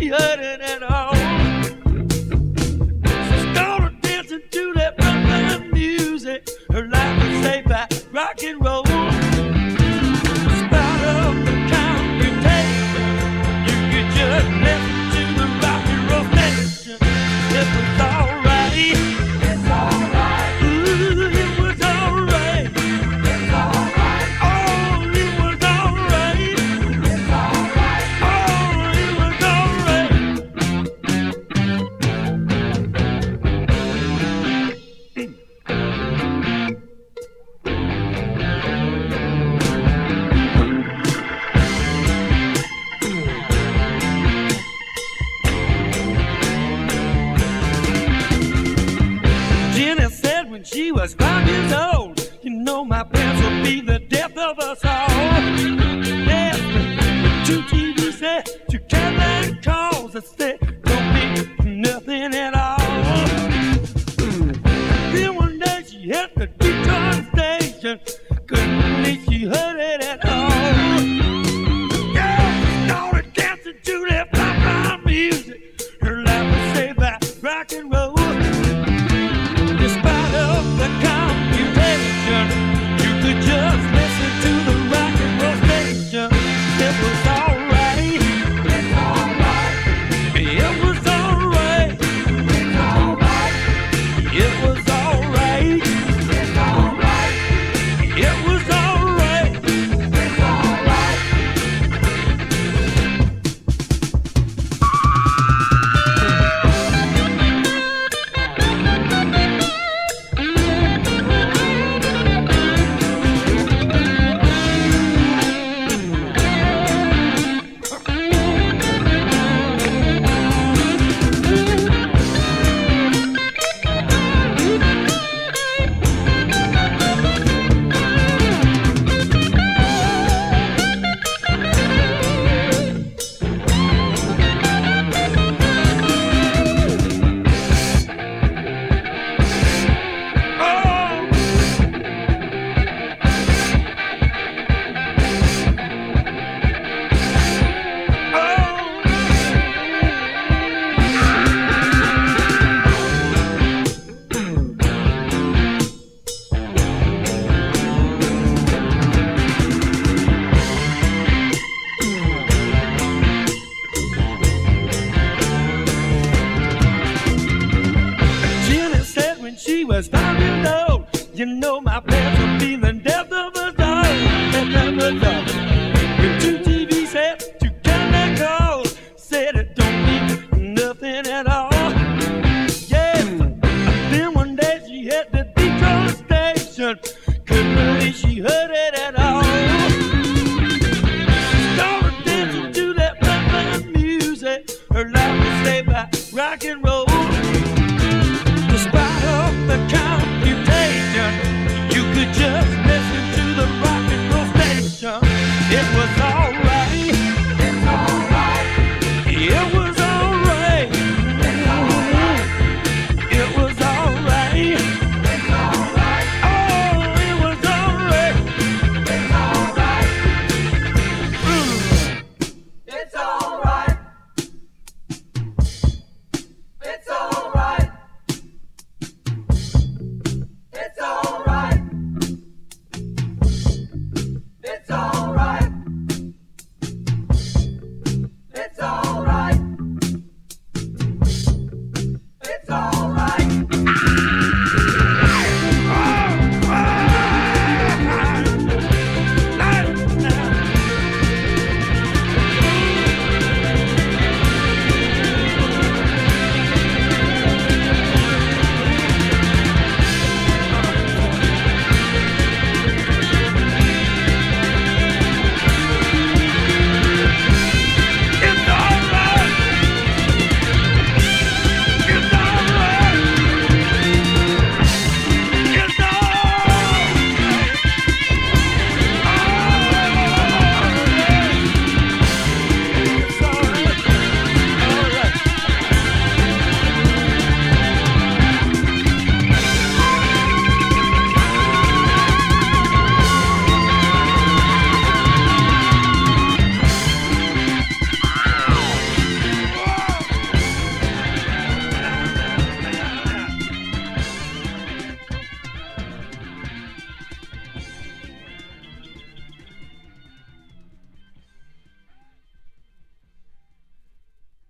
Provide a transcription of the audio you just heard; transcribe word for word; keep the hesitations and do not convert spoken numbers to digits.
she heard it at all. She started dancing to that rhythm music. Her life was saved by rock and roll. Despite of the computation, you could just listen to the rock and roll station. It was alright. It's alright. Ooh, it was alright. It's alright. Oh, it was alright. It's alright. Oh, it was alright. Jenny said when she was five years old, you know my parents would be the death of us all. Yes, two T V sets, two Cadillac calls that said don't be nothing at all. Then one day she hit the Detroit station, couldn't believe she heard it at all. Yeah, she started dancing to that pop music. Her life was saved by rock and roll. Despite of the computation, you could just listen to the rock and roll station. It was alright. It's alright. It was alright. It's alright. It was alright. It's alright. It was alright. It's alright. Jenny said when she was five years old, you know my parents would be the death of us all. Death of us all. With two T V sets, two Cadillac calls, said it don't mean nothing at all. Yeah, then one day she hit the Detroit station, couldn't believe she heard it at all. Started dancing to that rhythm music. Her life was saved by rock and roll. Despite of the computation, you could just listen to the rock and roll station. It was all